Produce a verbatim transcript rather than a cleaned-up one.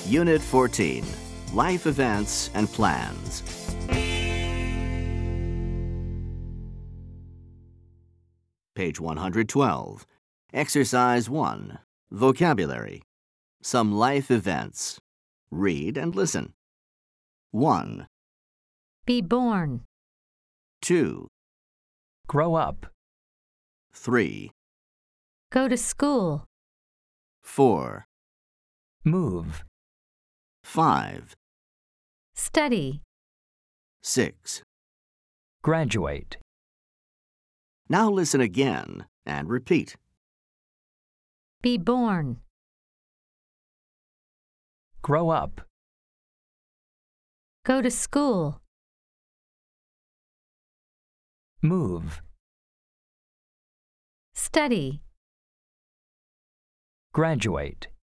Unit fourteen, Life Events and Plans. Page one hundred twelve. Exercise one. Vocabulary. Some life events. Read and listen. one, Be born. two, Grow up. three, Go to school. four, Move. five, Study. six. Graduate. Now listen again and repeat. Be born. Grow up. Go to school. Move. Study. Graduate.